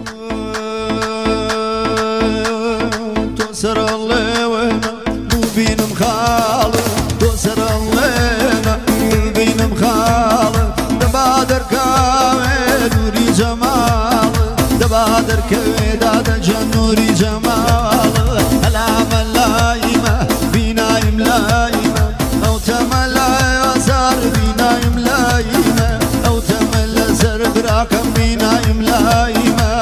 توسر الله وانا مبين مخالط توسر الله مبين مخالط دبادر كاوي نوري جمال دبادر كاوي دادا جنوري جمال هلا ملايمة بينا ملايمة أو تملا يسار بينا ملايمة أو تملا زر براكم بينا ملايمة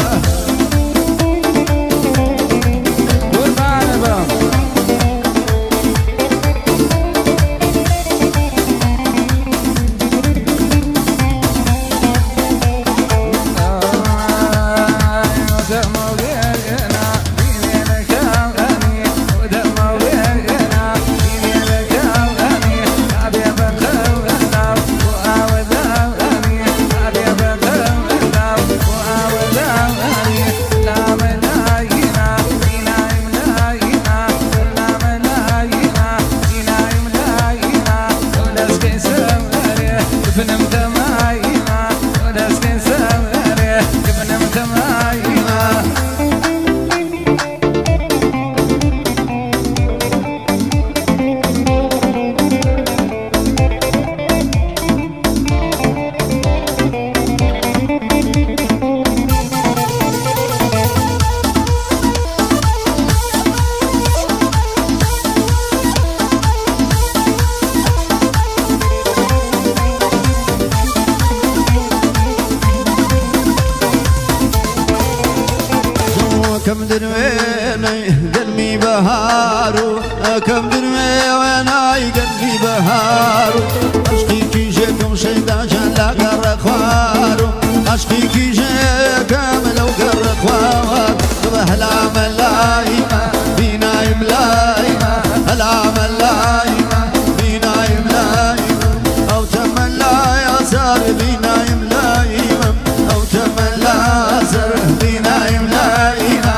كم دنويني قلبي بهارو كم دنوي ويناي قلبي بهارو عشقي كي جاكم شيدا جلا قر خوارو عشقي كي جاكم لو قر خوار هلا ملايمة بينا ملايمة هلا ملايمة بينا ملايمة أو تملا يا زار بينا ملايمة أو تملا زر بينا ملايمة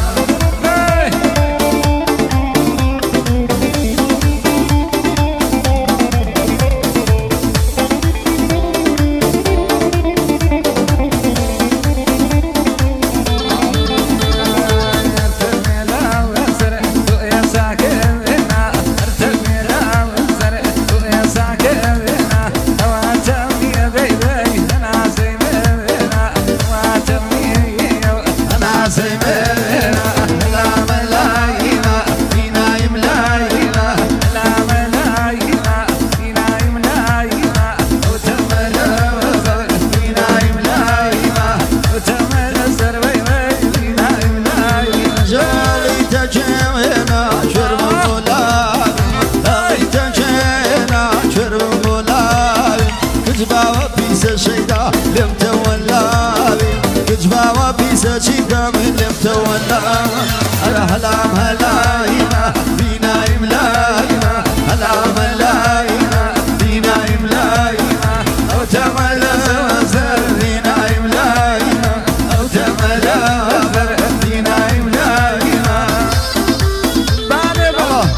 هلا ملايمة بينا ملايمة هلا ملايمة بينا ملايمة أو تملا زر بينا ملايمة أو تملا زر بينا ملايمة بعد بابا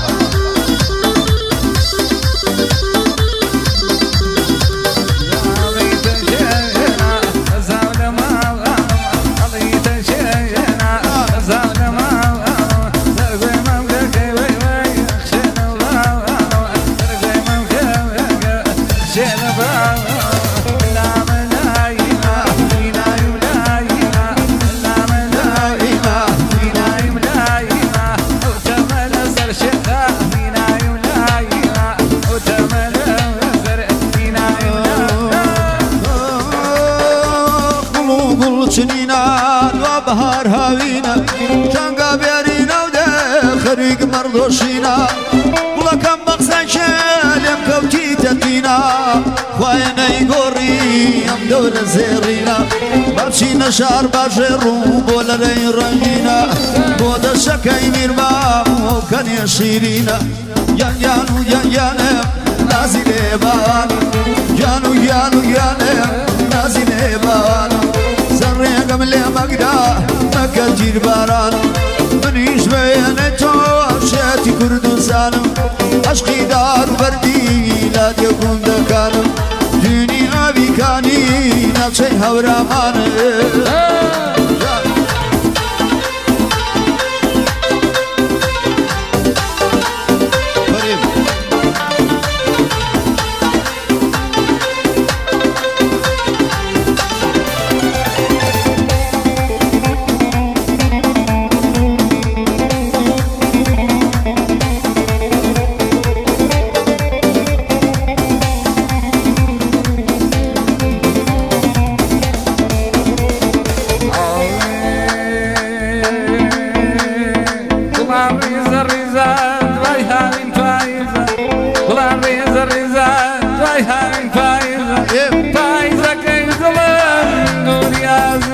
بهار هاوينا شانقا بيارينا وده خريق مرضوشينا ولا كم مقصد شالم كوتي تتينا خواينا يقوري ام دولة زيرينا بابشينا شعر باشرو بولا رين رنجينا بودا شكاي ميربام وكان يشيرينا يان يانو يان يانم نازي ليبان يانو يانو يانم نازي ليبان زريق من لي مقدا مكة جير باران منيش بيانتو عشاتي كردستانم عشقي دار بردي لا يكون دكانم ديني أبي كاني نفسي هورا مانم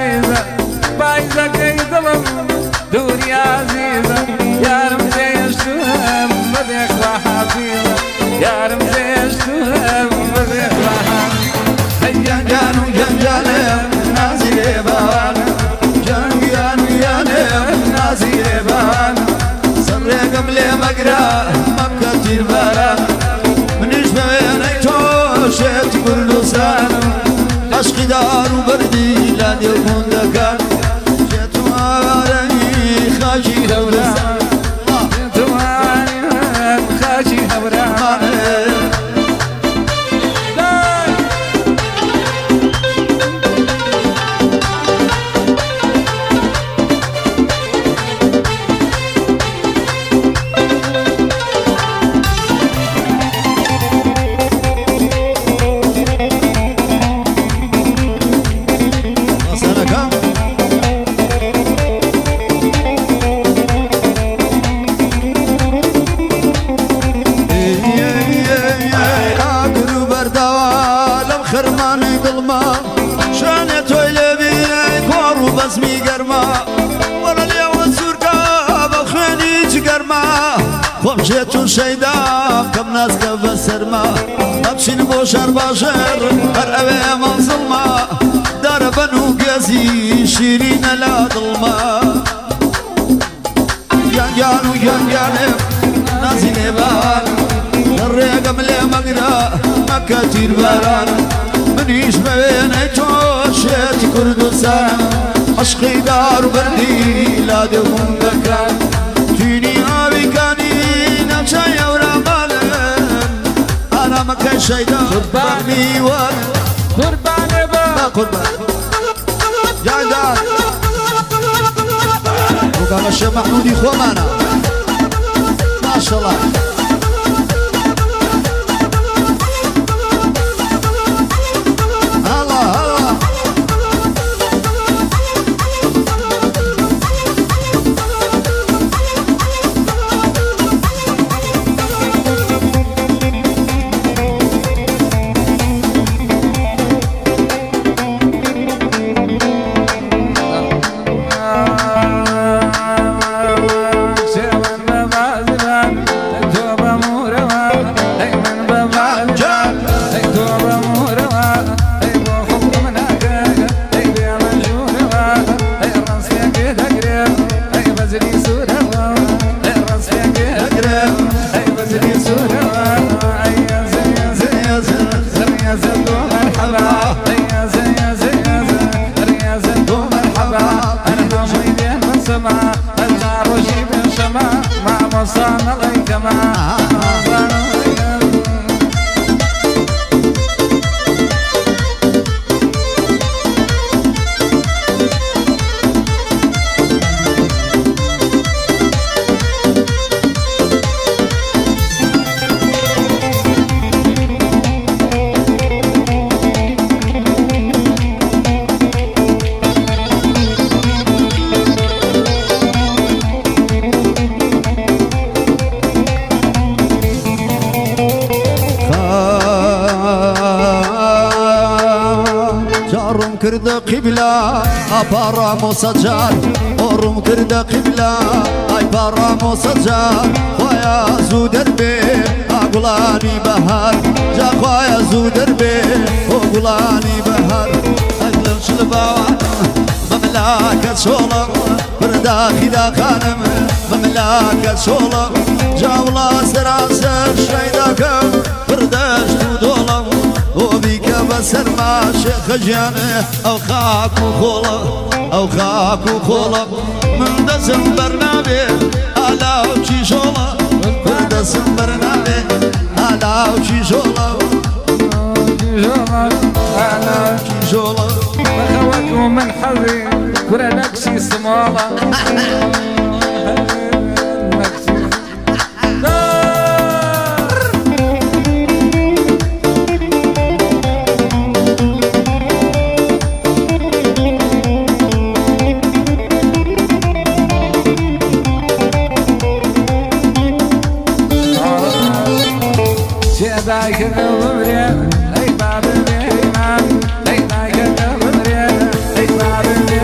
عزيزة بايزة كيدلم دوري عزيزة يا رمزي اشتوهم بديك وحفيظة يا رمزي اشتوهم بديك وحفيظة جانو جانو نازل بان جانو جانو جانو نازل بان سر قبل مقرا مكة البران منيش بيني توشت كردستان عشق دار وبردي لا يكون دكان جيت واري خاشي دوران جيت واري خاشي دوران خرماني ظلمة شانت ويلبي كورو بسمي قرما ورا اليوم السرقة بخيني تقرما ومشيت الشيدا كم ناس كف السرما أبشين بوشر باشر أرأبي من ظلمة دربا وقاسي شيرين لا ظلمة يانجانو يانجانو نازل بان الريق ملي مقرا مكة البران منيش بيني توشيت كردستان عشقي دار بردي لا دهم دكان فيني أبي كاني نمشي ورمالن أنا مكة شيدا قرباني وان قرباني با قربان جاندان وقام الشيخ محمودي خومانا ما شاء الله كرد قبلة أبارا مسجار أورم كرد قبلة أي بارا مسجار خويا زودر بي أقولاني بهار جا خويا زودر بي أقولاني بهار أقلم شلبان مملكة شولم بردا خدا خانم مملكة شولم جاولا سراسر شيداكم برداش دولم وبيك بسر ما شيخ جانه أو خاك وخولا أو خاك وخولا من دسم برنامي على وشي شولا من دسم برنامي على وشي شولا على وشي شولا بخواتكم من حظي كرة نكسي سمالة ذاك الغمرة أي باب الإيمان أي ذاك الغمرة أي باب الإيمان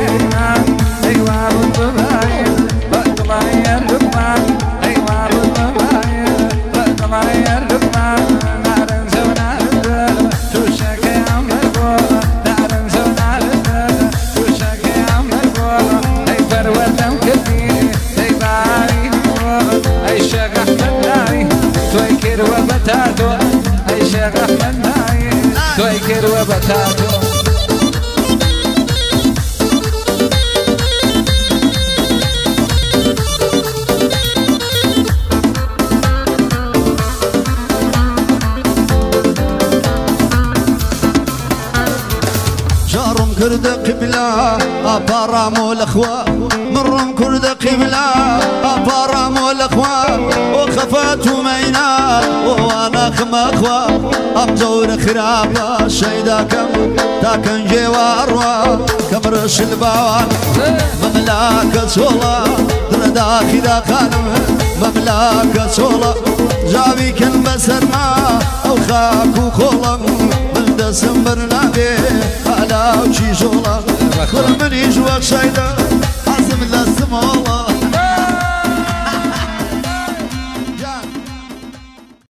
توي كيرو بتاتو كرد قبلة أبارامو الأخوة مرم كرد قبلة أبارامو الأخوة وخفات مينا وأنا خم أخوة أبزور خرابة شيداكم تاكن جواروا كمرش البوان مملكة سولا دردا خدا خانم مملكة سولا جاوي كن بسرنا أو خاكو خولم من دسم برنامي على وشي شولا كل من يجوا شايدا